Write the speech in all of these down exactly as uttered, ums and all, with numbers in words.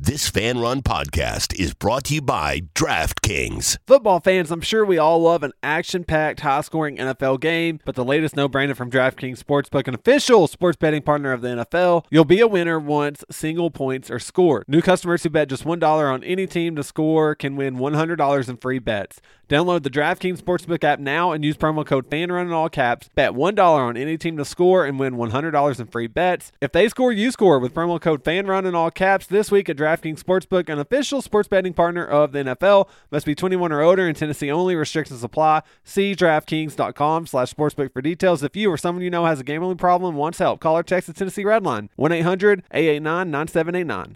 This Fan Run podcast is brought to you by DraftKings. Football fans, I'm sure we all love an action-packed, high-scoring N F L game, but the latest no-brainer from DraftKings Sportsbook, an official sports betting partner of the N F L, you'll be a winner once single points are scored. New customers who bet just one dollar on any team to score can win one hundred dollars in free bets. Download the DraftKings Sportsbook app now and use promo code FANRUN in all caps. Bet one dollar on any team to score and win one hundred dollars in free bets. If they score, you score with promo code FANRUN in all caps this week at DraftKings Sportsbook, an official sports betting partner of the N F L. Must be twenty-one or older in Tennessee only. Restrictions apply. See DraftKings.com slash sportsbook for details. If you or someone you know has a gambling problem and wants help, call or text the Tennessee Red Line, one eight hundred eight eight nine nine seven eight nine.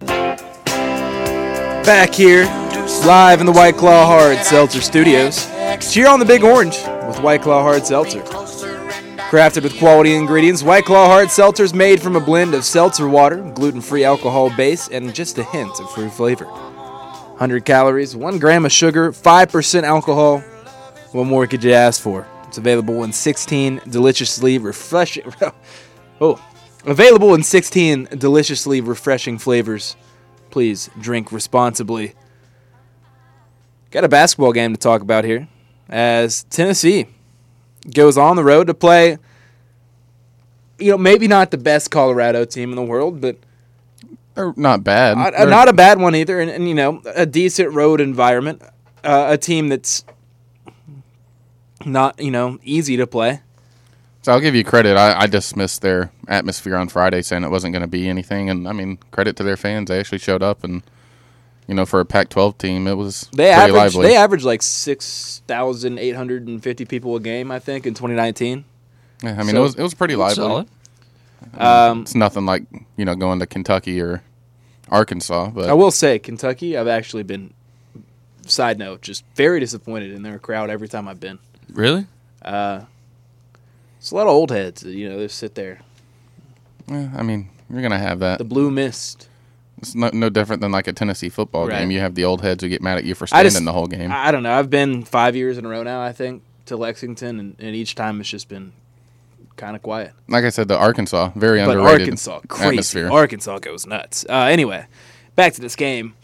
Back here, live in the White Claw Hard Seltzer Studios. Cheer on the Big Orange with White Claw Hard Seltzer. Crafted with quality ingredients, White Claw Hard Seltzer is made from a blend of seltzer water, gluten-free alcohol base, and just a hint of fruit flavor. one hundred calories, one gram of sugar, five percent alcohol. What more could you ask for? It's available in sixteen deliciously refreshing... oh, available in sixteen deliciously refreshing flavors. Please drink responsibly. Got a basketball game to talk about here as Tennessee goes on the road to play, you know, maybe not the best Colorado team in the world, but they're not bad. Not, not a bad one either, and, and you know, a decent road environment. Uh, a team that's not, you know, easy to play. So I'll give you credit. I, I dismissed their atmosphere on Friday, saying it wasn't going to be anything, and I mean, credit to their fans. They actually showed up, and you know, for a Pac twelve team, it was they pretty averaged, lively. They averaged like six thousand eight hundred fifty people a game, I think, in twenty nineteen. Yeah, I mean, so, it was it was pretty lively. Solid. I mean, um, it's nothing like, you know, going to Kentucky or Arkansas. But I will say, Kentucky, I've actually been, side note, just very disappointed in their crowd every time I've been. Really? Uh, it's a lot of old heads. You know, they sit there. Yeah, I mean, you're gonna have that. The blue mist. It's no, no different than like a Tennessee football right. game. You have the old heads who get mad at you for standing just, the whole game. I don't know. I've been five years in a row now, I think, to Lexington, and, and each time it's just been kind of quiet. Like I said, the Arkansas, very but underrated Arkansas, crazy. atmosphere. Arkansas goes nuts. Uh, anyway, back to this game.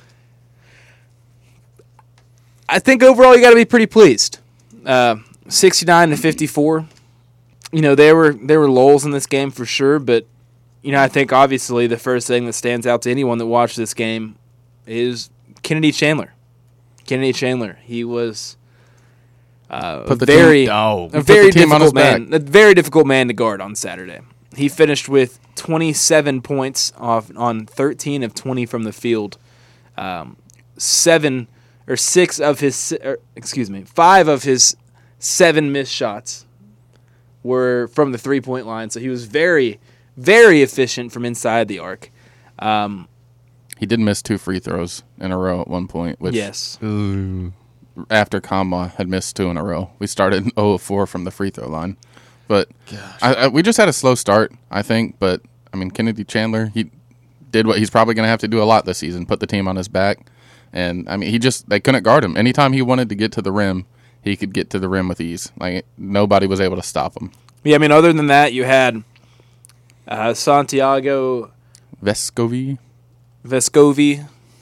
I think overall you got to be pretty pleased. Uh, sixty-nine to fifty-four. You know, there were there were lulls in this game for sure, but you know, I think obviously the first thing that stands out to anyone that watched this game is Kennedy Chandler. Kennedy Chandler, he was uh, Put the very team, oh, a very the team on his difficult man, back. a very difficult man to guard on Saturday. He finished with twenty-seven points off on thirteen of twenty from the field. Um, seven or six of his, or, excuse me, five of his seven missed shots were from the three-point line. So he was very, very efficient from inside the arc. Um, he did miss two free throws in a row at one point. Which, yes. Ooh, after Kamba had missed two in a row, we started zero of four from the free throw line. But I, I, we just had a slow start, I think. But I mean, Kennedy Chandler, he did what he's probably going to have to do a lot this season: put the team on his back. And I mean, he just they couldn't guard him. Anytime he wanted to get to the rim, he could get to the rim with ease. Like, nobody was able to stop him. Yeah, I mean, other than that, you had uh, Santiago Vescovi. Vescovi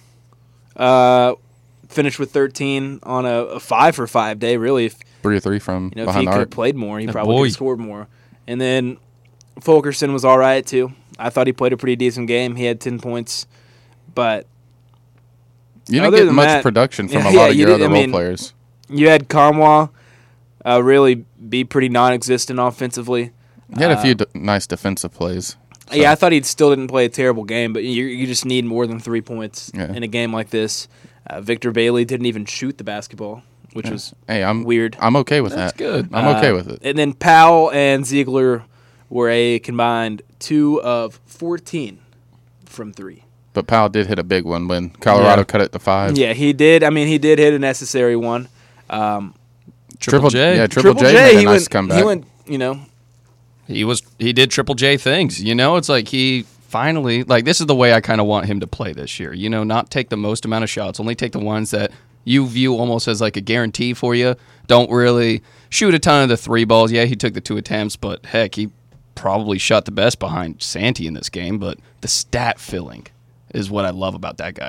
uh, finished with thirteen on a, a five for five day. Really, if, three or three from you know, if behind he the could arc. have played more, he That probably boy. could have scored more. And then Fulkerson was all right too. I thought he played a pretty decent game. He had ten points, but you didn't other get than much that, production from yeah, a yeah, lot of you your did- other I role mean, players. you had Kamwa uh, really be pretty non-existent offensively. He had a few Uh, d- nice defensive plays. So. Yeah, I thought he still didn't play a terrible game, but you you just need more than three points Yeah. in a game like this. Uh, Victor Bailey didn't even shoot the basketball, which Yeah. was Hey, I'm weird. I'm okay with That's that. good. I'm okay with it. And then Powell and Ziegler were a combined two of fourteen from three. But Powell did hit a big one when Colorado Yeah. cut it to five. Yeah, he did. I mean, he did hit a necessary one. Um, Triple J. Yeah, Triple, J, J, made a he nice went, comeback. He went, you know, He was he did Triple J things. You know, it's like he finally, like, this is the way I kind of want him to play this year. You know, not take the most amount of shots, only take the ones that you view almost as like a guarantee for you. Don't really shoot a ton of the three balls. Yeah, he took the two attempts, but heck, he probably shot the best behind Santi in this game. But the stat filling is what I love about that guy.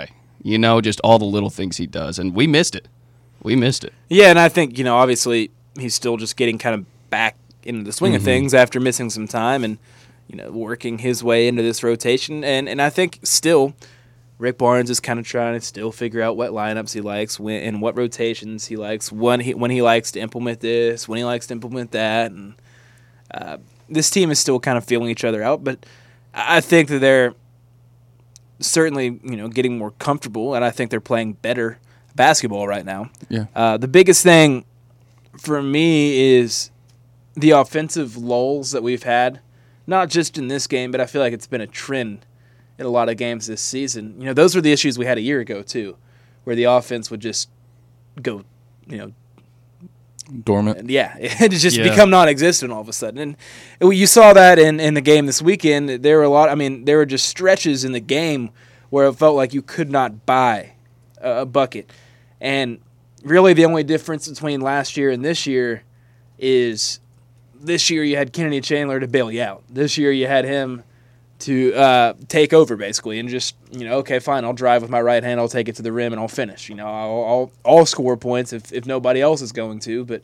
You know, just all the little things he does. And we missed it. We missed it. Yeah, and I think, you know, obviously he's still just getting kind of back into the swing mm-hmm. of things after missing some time and, you know, working his way into this rotation. And, and I think still Rick Barnes is kind of trying to still figure out what lineups he likes when, and what rotations he likes, when he, when he likes to implement this, when he likes to implement that. And uh, this team is still kind of feeling each other out, but I think that they're certainly, you know, getting more comfortable, and I think they're playing better basketball right now. Yeah. Uh, the biggest thing for me is the offensive lulls that we've had, not just in this game, but I feel like it's been a trend in a lot of games this season. You know, those were the issues we had a year ago too, where the offense would just go, you know, dormant. And yeah, it just Yeah. become non-existent all of a sudden. And you saw that in, in the game this weekend. There were a lot. I mean, there were just stretches in the game where it felt like you could not buy a, a bucket. And really, the only difference between last year and this year is this year you had Kennedy Chandler to bail you out. This year you had him to uh, take over basically and just, you know, okay, fine, I'll drive with my right hand, I'll take it to the rim, and I'll finish. You know, I'll I'll, I'll score points if, if nobody else is going to. But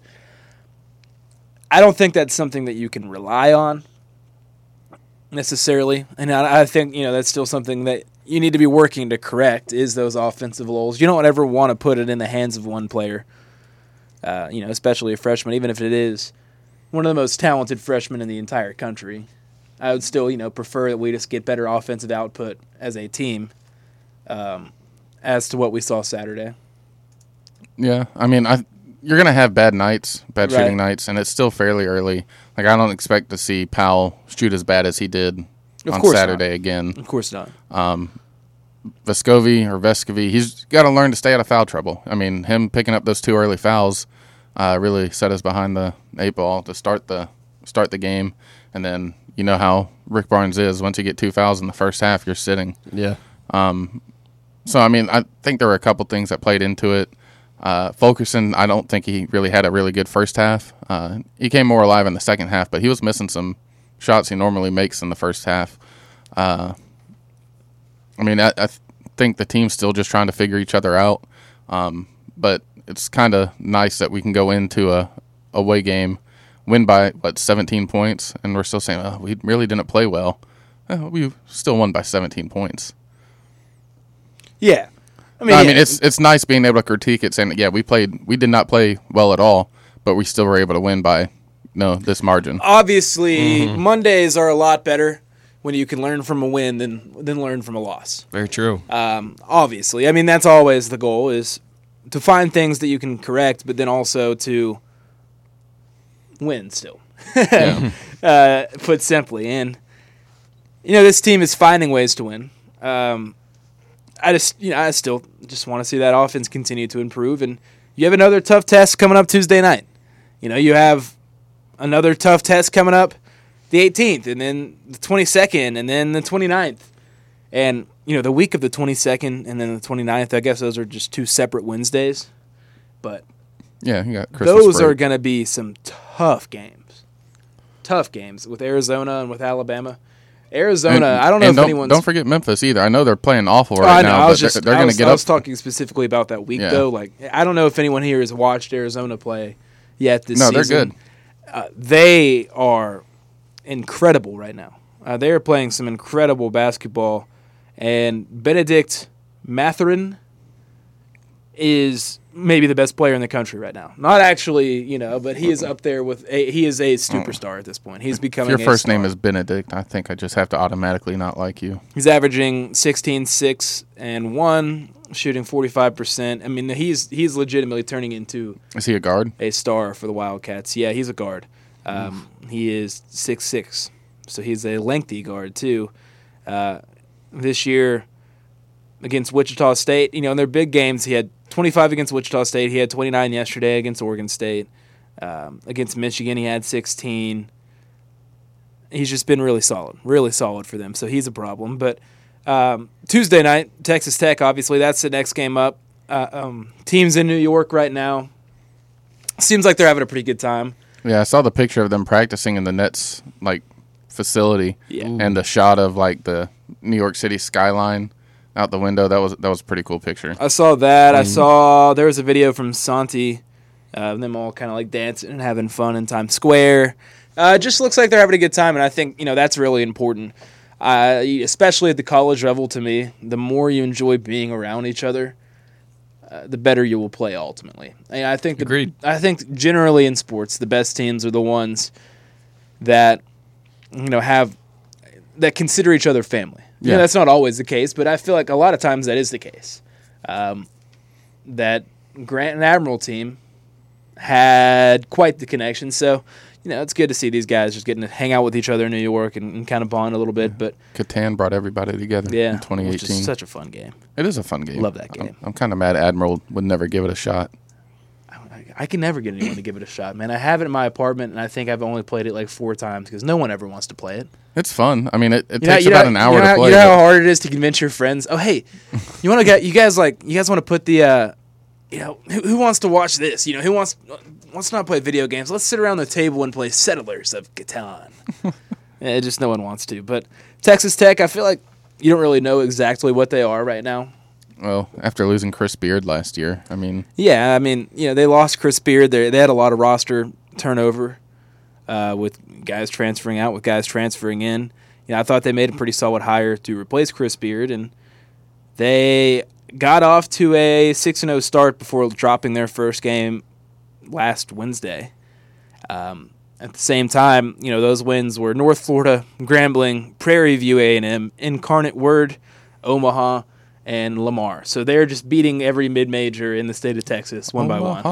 I don't think that's something that you can rely on necessarily. And I, I think, you know, that's still something that you need to be working to correct is those offensive lulls. You don't ever want to put it in the hands of one player, uh, you know, especially a freshman, even if it is one of the most talented freshmen in the entire country. I would still, you know, prefer that we just get better offensive output as a team um, as to what we saw Saturday. Yeah, I mean, I you're going to have bad nights, bad Right. shooting nights, and it's still fairly early. Like, I don't expect to see Powell shoot as bad as he did Of on course Saturday not. again. Of course not. Vescovi or Vescovi, he's got to learn to stay out of foul trouble. I mean, him picking up those two early fouls uh, really set us behind the eight ball to start the start the game. And then you know how Rick Barnes is. Once you get two fouls in the first half, you're sitting. Yeah. So, I mean, I think there were a couple things that played into it. Uh, Fulkerson, I don't think he really had a really good first half. Uh, he came more alive in the second half, but he was missing some shots he normally makes in the first half. Uh, I mean, I, I th- think the team's still just trying to figure each other out. Um, but it's kind of nice that we can go into a away game, win by, what, seventeen points, and we're still saying, oh, we really didn't play well. Eh, we still won by seventeen points. Yeah. I I mean, mean, I yeah, mean it's it's nice being able to critique it, saying, that, yeah, we played, we did not play well at all, but we still were able to win by, no, this margin. obviously, Mm-hmm. Mondays are a lot better when you can learn from a win than than learn from a loss. Very true. Um, obviously, I mean that's always the goal, is to find things that you can correct, but then also to win still. Yeah. uh, put simply, and you know this team is finding ways to win. Um, I just, you know, I still just want to see that offense continue to improve, and you have another tough test coming up Tuesday night. You know, you have another tough test coming up the eighteenth, and then the twenty-second, and then the twenty-ninth. And, you know, the week of the twenty-second and then the twenty-ninth, I guess those are just two separate Wednesdays. But Yeah, you got Christmas those break. are going to be some tough games. Tough games with Arizona and with Alabama. Arizona, And- I don't know and if don't, anyone's... Don't forget Memphis either. I know they're playing awful Oh, right I know. now, I was but just, they're, they're I going was, to get I up. was talking specifically about that week, Yeah. though. Like, I don't know if anyone here has watched Arizona play yet this No, season. they're good. Uh, they are incredible right now. Uh, they are playing some incredible basketball, and Benedict Mathurin is maybe the best player in the country right now. Not actually, you know, but he is up there with a, he is a superstar at this point. He's If becoming your a first name star. is Benedict, I think I just have to automatically not like you. He's averaging sixteen, six, and one, shooting forty-five percent. I mean, he's he's legitimately turning into Is he a guard? a star for the Wildcats. Yeah, he's a guard. Um, he is six six, so he's a lengthy guard too. Uh, this year against Wichita State, you know, in their big games, he had twenty-five against Wichita State. He had twenty-nine yesterday against Oregon State. Um, against Michigan, he had sixteen. He's just been really solid, really solid for them. So he's a problem. But um, Tuesday night, Texas Tech, obviously, that's the next game up. Uh, um, teams in New York right now. Seems like they're having a pretty good time. Yeah, I saw the picture of them practicing in the Nets like facility, Yeah. and the shot of like the New York City skyline out the window. That was that was a pretty cool picture. I saw that. I saw there was a video from Santi, uh, them all kind of like dancing and having fun in Times Square. Uh, it just looks like they're having a good time, and I think you know that's really important, uh, especially at the college level. To me, the more you enjoy being around each other, uh, the better you will play ultimately. And I think the, Agreed. I think generally in sports, the best teams are the ones that you know have that consider each other family. Yeah, you know, that's not always the case, but I feel like a lot of times that is the case. Um, that Grant and Admiral team had quite the connection, so you know it's good to see these guys just getting to hang out with each other in New York and, and kind of bond a little bit. But Catan brought everybody together yeah, in twenty eighteen. which is such a fun game. It is a fun game. Love that game. I'm, I'm kind of mad Admiral would never give it a shot. I can never get anyone to give it a shot, man. I have it in my apartment, and I think I've only played it like four times because no one ever wants to play it. It's fun. I mean, it, it You know- takes you know- about an hour you know, to how- play. You know how but- hard it is to convince your friends. Oh, hey, you want to get you guys like you guys want to put the, uh, you know, who, who wants to watch this? You know, who wants wants to not play video games? Let's sit around the table and play Settlers of Catan. Yeah, just no one wants to. But Texas Tech, I feel like you don't really know exactly what they are right now. Well, after losing Chris Beard last year, I mean, Yeah, I mean, you know, they lost Chris Beard. They they had a lot of roster turnover uh, with guys transferring out, with guys transferring in. You know, I thought they made a pretty solid hire to replace Chris Beard, and they got off to a six and oh start before dropping their first game last Wednesday. Um, at the same time, you know, those wins were North Florida, Grambling, Prairie View A and M, Incarnate Word, Omaha, and Lamar. So they're just beating every mid-major in the state of Texas one by one.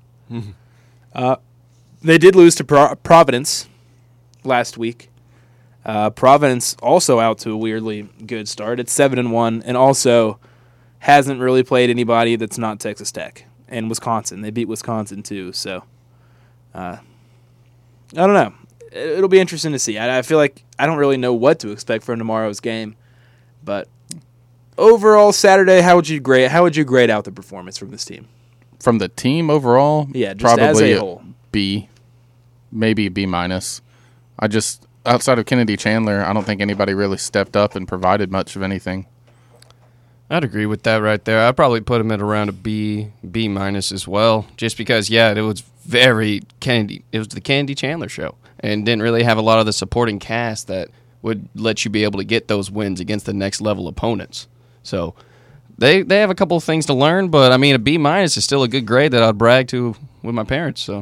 Omaha. They did lose to Pro- Providence last week. Uh, Providence also out to a weirdly good start. It's seven and one, and also hasn't really played anybody that's not Texas Tech and Wisconsin. They beat Wisconsin too. So uh, I don't know. It- It'll be interesting to see. I, I feel like I don't really know what to expect from tomorrow's game, but overall Saturday, how would you grade? How would you grade out the performance from this team? From the team overall, Yeah, just probably as a whole. B, maybe a B minus. I just outside of Kennedy Chandler, I don't think anybody really stepped up and provided much of anything. I'd agree with that right there. I'd probably put him at around a B, B minus as well, just because, yeah, it was very Kennedy. It was the Kennedy Chandler show, and didn't really have a lot of the supporting cast that would let you be able to get those wins against the next level opponents. So they they have a couple of things to learn, but I mean, a B minus is still a good grade that I'd brag to with my parents. So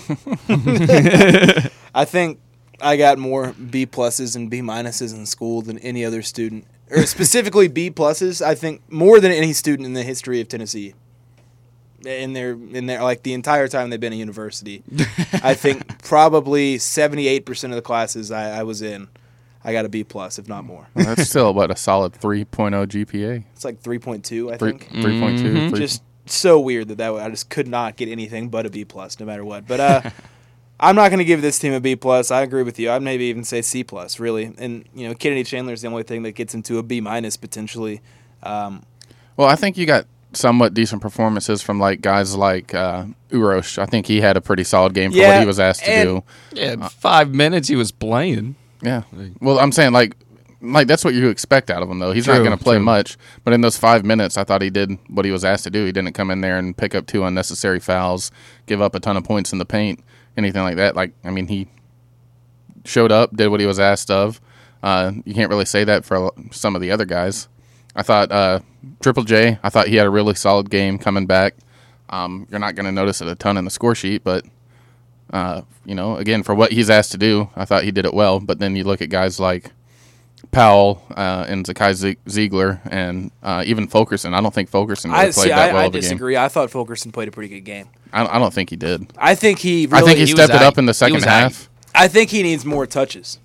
I think I got more B pluses and B minuses in school than any other student, or specifically B pluses. I think more than any student in the history of Tennessee. In their in their like the entire time they've been at university, I think probably seventy-eight percent of the classes I, I was in, I got a B plus, if not more. Well, that's still what a solid three point oh G P A. It's like three point two, I Three think. three point two. Just so weird that, that I just could not get anything but a B plus, no matter what. But uh, I'm not going to give this team a B plus. I agree with you. I'd maybe even say C plus, really. And you know, Kennedy Chandler is the only thing that gets into a B minus potentially. Um, Well, I think you got somewhat decent performances from like guys like uh, Urosh. I think he had a pretty solid game for Yeah, what he was asked to and- do. yeah, in five minutes he was playing. Yeah. Well, I'm saying like like that's what you expect out of him though. He's not True, going to play true. much, but in those five minutes, I thought he did what he was asked to do. He didn't come in there and pick up two unnecessary fouls, give up a ton of points in the paint, anything like that. Like I mean, he showed up, did what he was asked of. Uh, you can't really say that for some of the other guys. I thought uh, Triple J. I thought he had a really solid game coming back. Um, you're not going to notice it a ton in the score sheet, but uh, you know, again, for what he's asked to do, I thought he did it well. But then you look at guys like Powell uh, and Zakai Ze- Ziegler and uh, even Fulkerson. I don't think Fulkerson really I played see. that I, well I of a game. disagree. I thought Fulkerson played a pretty good game. I, I don't think he did. I think he. Really, I think he, he stepped was it up aight. in the He second was half. I think he needs more touches.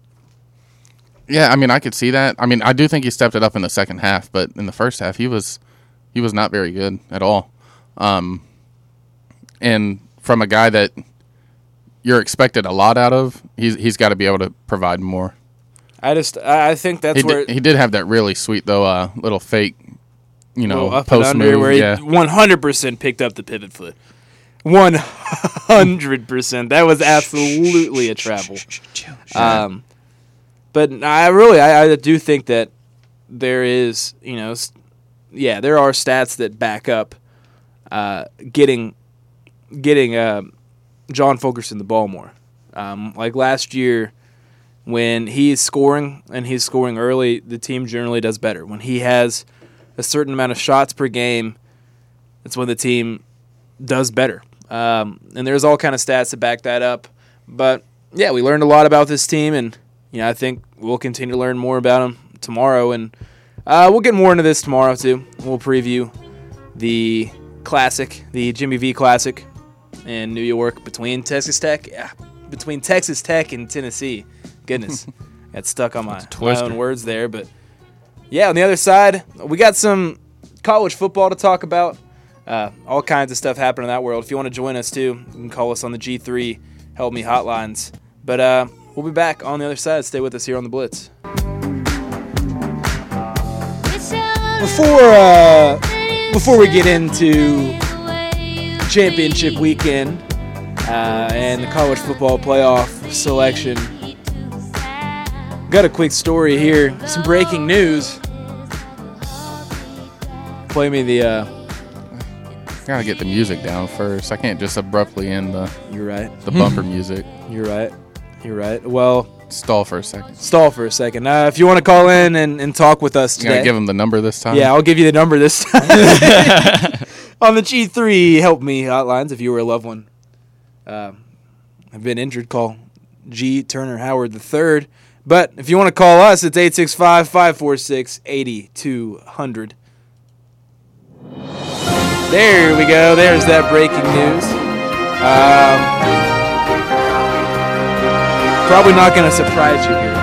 Yeah, I mean, I could see that. I mean, I do think he stepped it up in the second half, but in the first half, he was he was not very good at all. Um, and from a guy that you're expected a lot out of, he's he's got to be able to provide more. I just. I I think that's He where. did, he did have that really sweet though, uh, little fake, you know, Little up post and under move. where he Yeah, one hundred percent picked up the pivot foot. one hundred percent. That was absolutely a travel. Um, but I really, I, I do think that there is, you know, yeah, there are stats that back up uh, getting getting uh, John Fulkerson the ball more. Um, like last year, when he's scoring and he's scoring early, the team generally does better. When he has a certain amount of shots per game, that's when the team does better. Um, and there's all kind of stats to back that up. But yeah, we learned a lot about this team, and you know, I think we'll continue to learn more about them tomorrow, and uh, we'll get more into this tomorrow too. We'll preview the Classic, the Jimmy V Classic in New York between Texas Tech, yeah, between Texas Tech and Tennessee. Goodness, got stuck on my, my own words there, but yeah. On the other side, we got some college football to talk about. Uh, all kinds of stuff happening in that world. If you want to join us too, you can call us on the G three Help Me hotlines. But uh, we'll be back on the other side. Stay with us here on the Blitz. Before uh, before we get into championship weekend uh, and the college football playoff selection, got a quick story here. Some breaking news. Play me the. Uh, Gotta get the music down first. I can't just abruptly end the. You're right. The bumper music. You're right. You're right. Well, stall for a second. Stall for a second. Uh, if you want to call in and, and talk with us today. You gotta give them the number this time? Yeah, I'll give you the number this time. On the G three Help Me hotlines, if you were a loved one. Uh, I've been injured, call G. Turner Howard the third. But if you want to call us, it's eight six five, five four six, eight two zero zero. There we go. There's that breaking news. Um, probably not going to surprise you here.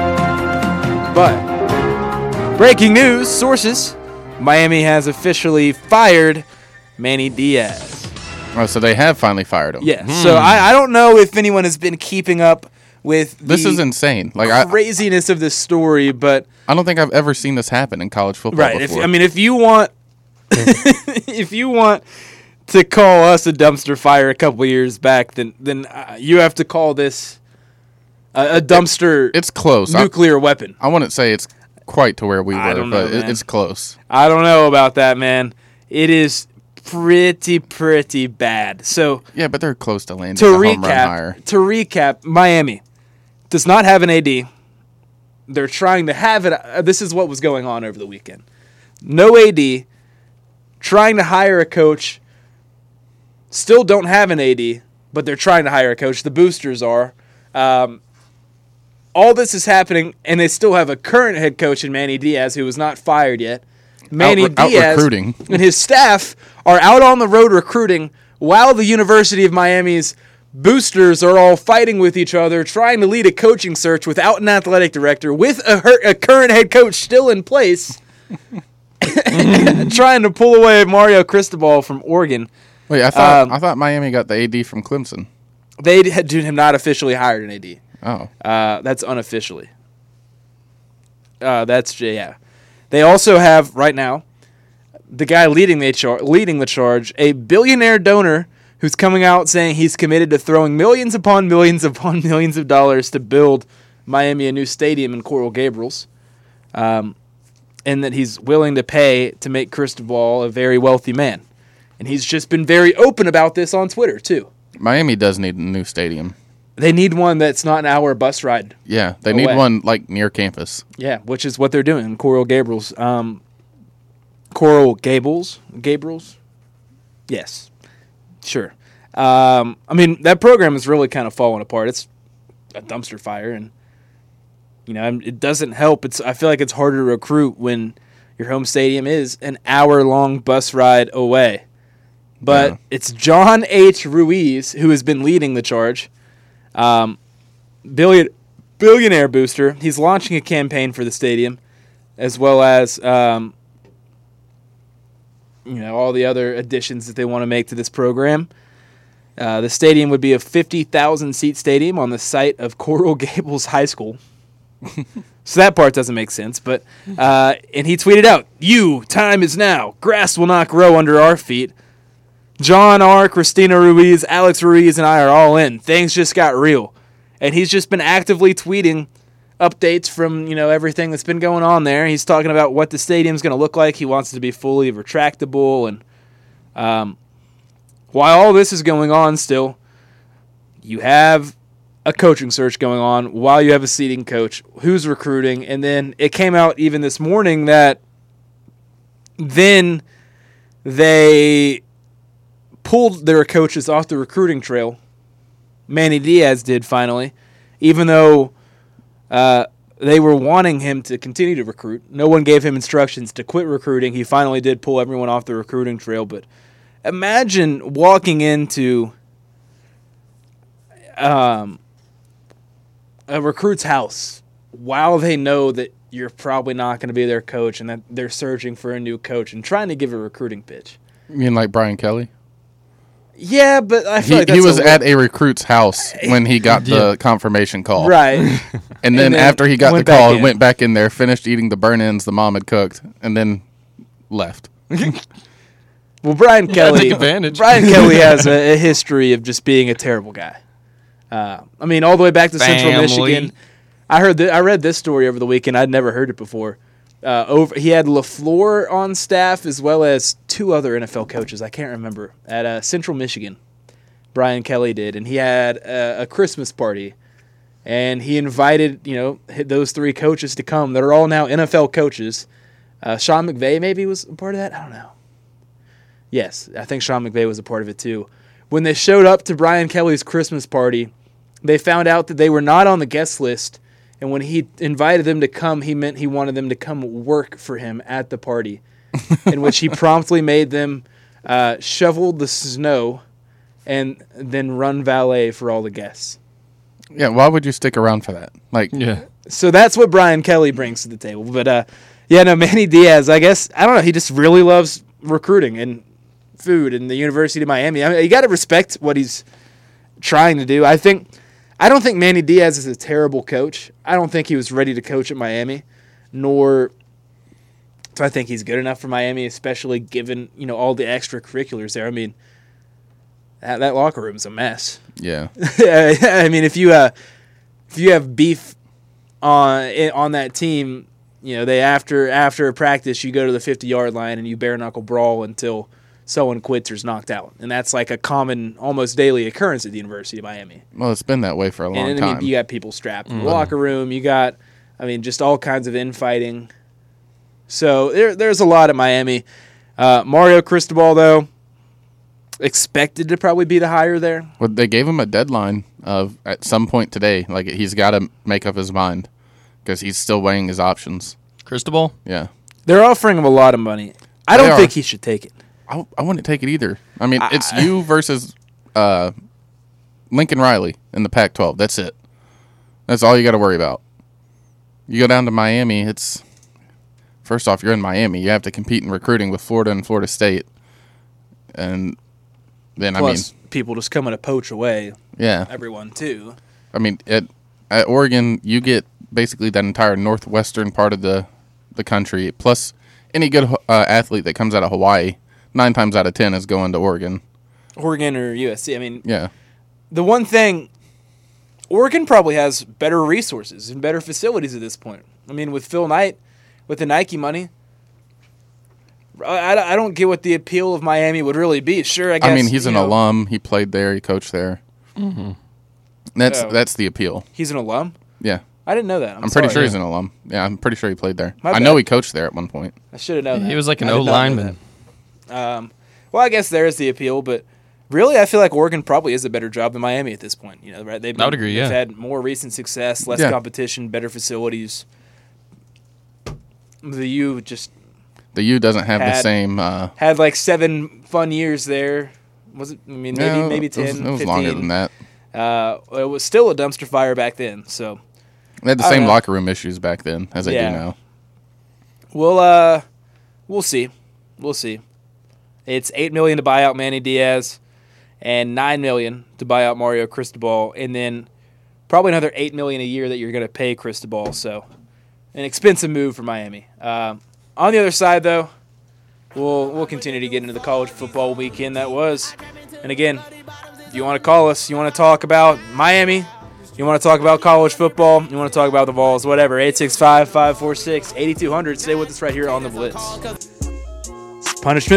But breaking news, sources, Miami has officially fired Manny Diaz. Oh, so they have finally fired him. Yeah. Hmm. So I, I don't know if anyone has been keeping up with the this is insane. Like craziness I, of this story, but I don't think I've ever seen this happen in college football right. before. If, I mean, if you want if you want to call us a dumpster fire a couple years back, then then uh, you have to call this a, a dumpster. It, it's close. Nuclear I, weapon. I wouldn't say it's quite to where we I were, don't know, but it, man. it's close. I don't know about that, man. It is pretty pretty bad. So yeah, but they're close to landing to a home recap, run higher. To recap, Miami does not have an A D. They're trying to have it. Uh, this is what was going on over the weekend. No A D. Trying to hire a coach. Still don't have an A D, but they're trying to hire a coach. The boosters are. Um, all this is happening, and they still have a current head coach in Manny Diaz who was not fired yet. Manny out, Diaz out recruiting. and his staff are out on the road recruiting while the University of Miami's boosters are all fighting with each other, trying to lead a coaching search without an athletic director, with a, her- a current head coach still in place, trying to pull away Mario Cristobal from Oregon. Wait, I thought Um, I thought Miami got the A D from Clemson. They had have not officially hired an A D. Oh. Uh, that's unofficially. Uh, that's, yeah. They also have, right now, the guy leading the, char- leading the charge, a billionaire donor who's coming out saying he's committed to throwing millions upon millions upon millions of dollars to build Miami a new stadium in Coral Gables. Um, and that he's willing to pay to make Cristobal a very wealthy man. And he's just been very open about this on Twitter, too. Miami does need a new stadium. They need one that's not an hour bus ride. Yeah, they away. need one like near campus. Yeah, which is what they're doing in Coral Gables. Um, Coral Gables? Gables? Yes. Sure. Um, I mean, that program is really kind of falling apart. It's a dumpster fire, and you know, it doesn't help. It's I feel like it's harder to recruit when your home stadium is an hour-long bus ride away. But Yeah. it's John H. Ruiz who has been leading the charge. Um, billion, billionaire booster. He's launching a campaign for the stadium, as well as um, you know, all the other additions that they want to make to this program. Uh, the stadium would be a fifty thousand seat stadium on the site of Coral Gables High School. So that part doesn't make sense. But uh, and he tweeted out, "You, time is now. Grass will not grow under our feet. John R., Christina Ruiz, Alex Ruiz, and I are all in. Things just got real." And he's just been actively tweeting updates from, you know, everything that's been going on there. He's talking about what the stadium's going to look like. He wants it to be fully retractable. And um, while all this is going on still, you have a coaching search going on while you have a seating coach who's recruiting. And then it came out even this morning that then they pulled their coaches off the recruiting trail. Manny Diaz did finally, even though uh, they were wanting him to continue to recruit. No one gave him instructions to quit recruiting. He finally did pull everyone off the recruiting trail. But imagine walking into um, a recruit's house while they know that you're probably not going to be their coach and that they're searching for a new coach and trying to give a recruiting pitch. You mean like Brian Kelly? Yeah, but I feel He, like that's he was a at a recruit's house when he got the confirmation call. right. And then, And then after he got the went back call, in. went back in there, finished eating the burn-ins the mom had cooked, and then left. Well, Brian Kelly. take advantage. Brian Kelly has a, a history of just being a terrible guy. Uh, I mean, all the way back to Central Family. Michigan. I heard th- I read this story over the weekend. I'd never heard it before. Uh, over he had LaFleur on staff as well as two other N F L coaches. I can't remember at uh, Central Michigan. Brian Kelly did, and he had a, a Christmas party, and he invited you know those three coaches to come. That are all now N F L coaches. Uh, Sean McVay maybe was a part of that. I don't know. Yes, I think Sean McVay was a part of it too. When they showed up to Brian Kelly's Christmas party, they found out that they were not on the guest list. And when he invited them to come, he meant he wanted them to come work for him at the party, in which he promptly made them uh, shovel the snow and then run valet for all the guests. Yeah, why would you stick around for that? Like, Yeah. So that's what Brian Kelly brings to the table. But, uh, yeah, no, Manny Diaz, I guess, I don't know, he just really loves recruiting and food and the University of Miami. I mean, you got to respect what he's trying to do. I think... I don't think Manny Diaz is a terrible coach. I don't think he was ready to coach at Miami, nor do I think he's good enough for Miami, especially given, you know, all the extracurriculars there. I mean, that, that locker room's a mess. yeah. I mean, if you uh, if you have beef on on that team, you know, they after after a practice you go to the fifty-yard line and you bare knuckle brawl until someone quits or is knocked out. And that's like a common, almost daily occurrence at the University of Miami. Well, it's been that way for a long And, I time. mean, you got people strapped in the locker room. You got, I mean, just all kinds of infighting. So there, there's a lot at Miami. Uh, Mario Cristobal, though, expected to probably be the hire there. Well, they gave him a deadline of at some point today. Like, he's got to make up his mind because he's still weighing his options. Cristobal? Yeah. They're offering him a lot of money. I They don't are. think he should take it. I, I wouldn't take it either. I mean, it's you versus uh, Lincoln Riley in the Pac twelve. That's it. That's all you got to worry about. You go down to Miami, it's... First off, you're in Miami. You have to compete in recruiting with Florida and Florida State. And then, Plus, I mean... people just coming to poach away Yeah. everyone, too. I mean, at, at Oregon, you get basically that entire northwestern part of the, the country, plus any good uh, athlete that comes out of Hawaii. Nine times out of ten is going to Oregon. Oregon or U S C. I mean, Yeah. the one thing, Oregon probably has better resources and better facilities at this point. I mean, with Phil Knight, with the Nike money, I, I don't get what the appeal of Miami would really be. Sure, I guess. I mean, he's you an know, alum. He played there. He coached there. Mm-hmm. That's Oh. that's the appeal. He's an alum? Yeah. I didn't know that. I'm, I'm pretty sorry. sure he's an alum. Yeah, I'm pretty sure he played there. My I know bad. he coached there at one point. I should have known that. He was like an I did O not know lineman. that. Um, well, I guess there is the appeal, but really, I feel like Oregon probably is a better job than Miami at this point. You know, right? They've I would agree, They've yeah. had more recent success, less Yeah. competition, better facilities. The U just The U doesn't have the Had- same. Uh, had like seven fun years there. Was it? I mean, maybe no, maybe it ten, was, it was fifteen. longer than that. Uh, it was still a dumpster fire back then. So They had the I don't same know. locker room issues back then as they Yeah. do now. we'll uh, we'll see, we'll see. It's eight million to buy out Manny Diaz, and nine million to buy out Mario Cristobal, and then probably another eight million a year that you're going to pay Cristobal. So an expensive move for Miami. Um, on the other side, though, we'll we'll continue to get into the college football weekend that was. And again, if you want to call us, you want to talk about Miami, You want to talk about college football? You want to talk about the Vols? Whatever. eight six five, five four six, eight two zero zero. Stay with us right here on the Blitz. It's Punishment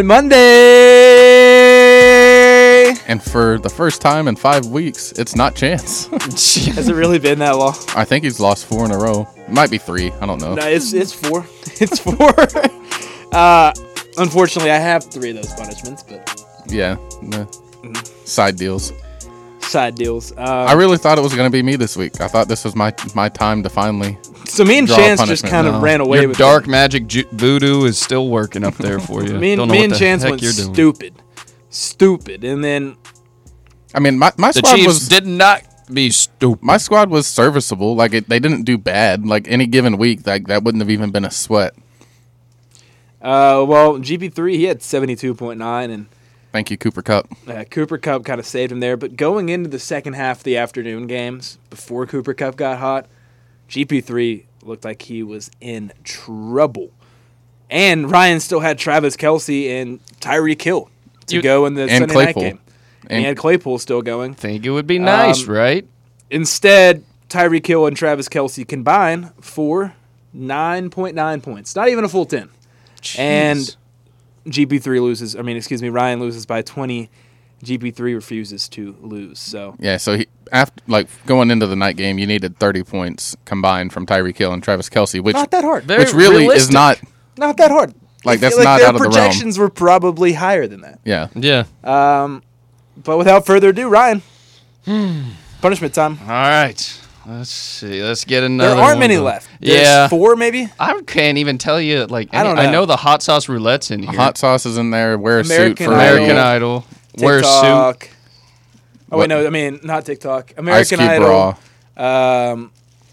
Monday. And for the first time in five weeks, it's not Chance. Has it really been that long? I think he's lost four in a row. It might be three. I don't know. No, it's it's four. It's four. uh, unfortunately, I have three of those punishments, but Yeah. Nah. Side deals. side deals. Um, I really thought it was going to be me this week. I thought this was my my time to finally. so me and draw Chance just punishment. kind of No. ran away Your with dark it. magic ju- voodoo is still working up there for you. Me and, Don't know me what and the Chance heck went you're doing. stupid, stupid, and then I mean, my, my The squad Chiefs was did not be stupid. my squad was serviceable. Like it, they didn't do bad. Like any given week, like that wouldn't have even been a sweat. uh, well, G P three he had seventy-two point nine, and Thank you, Cooper Cup. uh, Cooper Kupp kind of saved him there. But going into the second half of the afternoon games, before Cooper Kupp got hot, G P three looked like he was in trouble. And Ryan still had Travis Kelce and Tyreek Hill to You- go in the and Sunday Claypool. night game. And And he had Claypool still going. Think it would be nice, Um, right? Instead, Tyreek Hill and Travis Kelce combine for nine point nine points. Not even a full ten. And Jeez. G P three loses. I mean, excuse me, Ryan loses by twenty. G P three refuses to lose. So Yeah, so he after like going into the night game, you needed thirty points combined from Tyreek Hill and Travis Kelce, which not that hard. Very which really realistic. is not. Not that hard. Like, I feel that's not their out of the realm. projections were probably higher than that. Yeah, Yeah. Um, but without further ado, Ryan, punishment time. All right. Let's see. Let's get another. There aren't one many going. left. There's Yeah. four maybe. I can't even tell you. Like, I don't any- I know. know the hot sauce roulette's in here. hot sauce is in there. Wear a American suit for American Idol. Idol. Wear a suit. TikTok. Oh wait, What? no, I mean not TikTok. Ice American Cube Idol. bra. Um,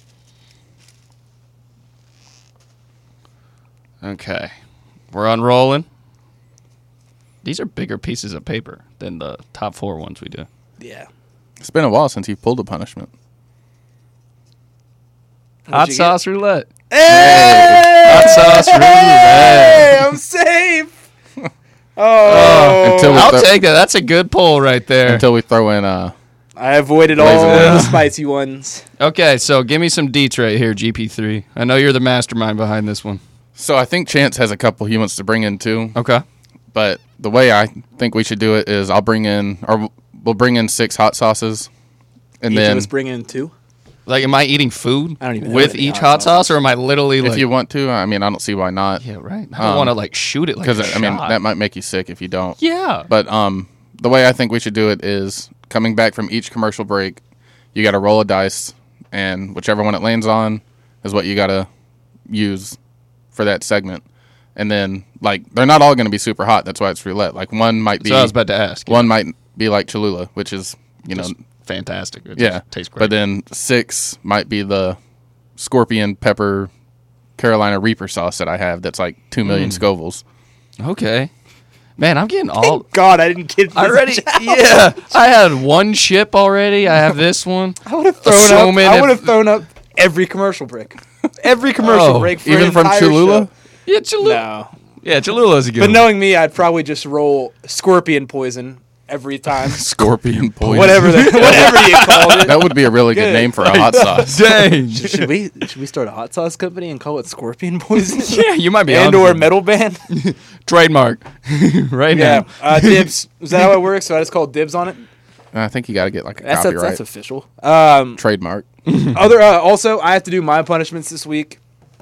Okay. We're unrolling. These are bigger pieces of paper than the top four ones we do. yeah. It's been a while since you pulled a punishment. Hot you sauce roulette. Hey! Hot sauce roulette. Hey, I'm safe. Oh, Until we I'll throw- take that. That's a good pull right there. Until we throw in uh I avoided all Blazing of the Wings. spicy ones. Okay, so give me some deets right here, G P three. I know you're the mastermind behind this one. So I think Chance has a couple he wants to bring in too. Okay. But the way I think we should do it is I'll bring in, or we'll bring in six hot sauces, and Each then of us bring in two. Like, am I eating food I don't even know with any each hot hot sauce, or am I literally if like? you want to, I mean, I don't see why not. Yeah, right. I don't Um, want to like shoot it like Because a I mean, shot. that might make you sick if you don't. Yeah. But um, the way I think we should do it is coming back from each commercial break, you got to roll a dice, and whichever one it lands on is what you got to use for that segment. And then, like, they're not all going to be super hot. That's why it's roulette. Like, one might be so I was about to ask. one might be like Cholula, which is you know Just fantastic. It yeah, just tastes great. But then six might be the scorpion pepper Carolina Reaper sauce that I have. That's like two million Mm. Scovilles. Okay. Man, I'm getting all God, I didn't get this already. out. Yeah, I had one chip already. I have this one. I would have thrown up. Assuming I if- would have thrown up every commercial break. Every commercial Oh, break, for even an from entire Cholula? show. Yeah, Cholula. No, Yeah, Cholula's a good but one. knowing me, I'd probably just roll scorpion poison every time. Scorpion poison. whatever, the, whatever you called it. That would be a really good Good. name for a hot sauce. Dang. Should we should we start a hot sauce company and call it Scorpion Poison? Yeah, you might be and on or something. metal band? Trademark. right Yeah. now. Uh, dibs. Is that how it works? So I just call dibs on it. I think you got to get like a That's that's, copyright that's official. Um, trademark. other uh, also, I have to do my punishments this week.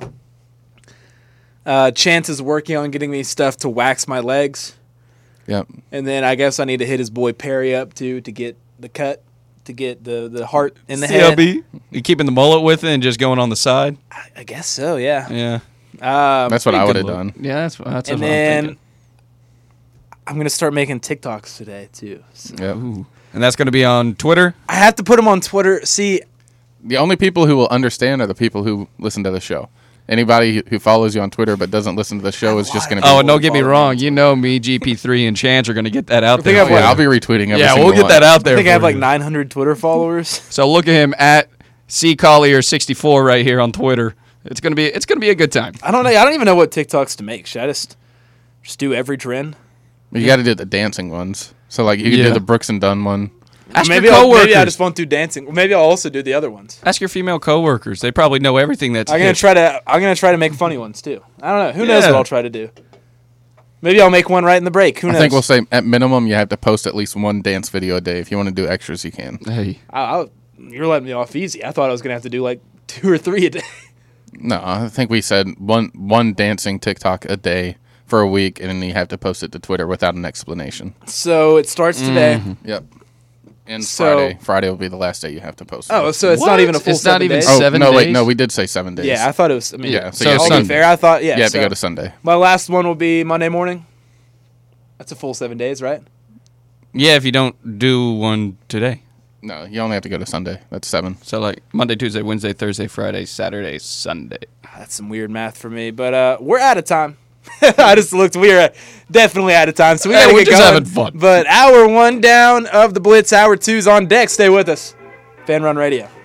Uh, Chance is working on getting me stuff to wax my legs, Yep. and then I guess I need to hit his boy Perry up too to get the cut, to get the, the heart in the C L head. B. You keeping the mullet with it and just going on the side? I, I guess so. Yeah. Yeah. Um, That's what I would Good have look. done. Yeah, that's, that's and what then I'm thinking. I'm gonna start making TikToks today too. So Yep. Ooh. And that's going to be on Twitter? I have to put them on Twitter. See, The only people who will understand are the people who listen to the show. Anybody who follows you on Twitter but doesn't listen to the show is just going to be. Oh, people and don't get me follow me wrong. on You know me, G P three, and Chance are going to get that out I think there. I've for like- yeah, you. I'll be retweeting every Yeah, single we'll get one. that out I there. think I have for like you. nine hundred Twitter followers. So look at him at C Collier sixty-four right here on Twitter. It's gonna be it's gonna be a good time. I don't know. I don't even know what TikToks to make. Should I just just do every trend? You got to do the dancing ones. So like you can Yeah. do the Brooks and Dunn one. Ask maybe your I'll, coworkers. maybe I just won't do dancing. Maybe I'll also do the other ones. Ask your female coworkers. They probably know everything that's I'm gonna hip. try to. I'm gonna try to make funny ones too. I don't know. Who knows Yeah. what I'll try to do? Maybe I'll make one right in the break. Who I knows? think we'll say at minimum you have to post at least one dance video a day. If you want to do extras, you can. Hey, I, I'll, you're letting me off easy. I thought I was gonna have to do like two or three a day. No, I think we said one one dancing TikTok a day for a week, and then you have to post it to Twitter without an explanation. So it starts today. Yep. And So- Friday, Friday will be the last day you have to post. Oh, it. so it's What? not even a full It's not seven even days? oh seven no, wait, days? no, we did say seven days. Yeah, I thought it was. I mean, Yeah, so you have I'll to be go- fair. I thought yeah. you have so to go to Sunday. my last one will be Monday morning. That's a full seven days, right? yeah, if you don't do one today. No, you only have to go to Sunday. That's seven. So like Monday, Tuesday, Wednesday, Thursday, Friday, Saturday, Sunday. That's some weird math for me, but uh, we're out of time. I just looked. We are definitely out of time, so we Hey, gotta we're get just going. having fun. But hour one down of the Blitz, hour two's on deck. Stay with us. Fan Run Radio.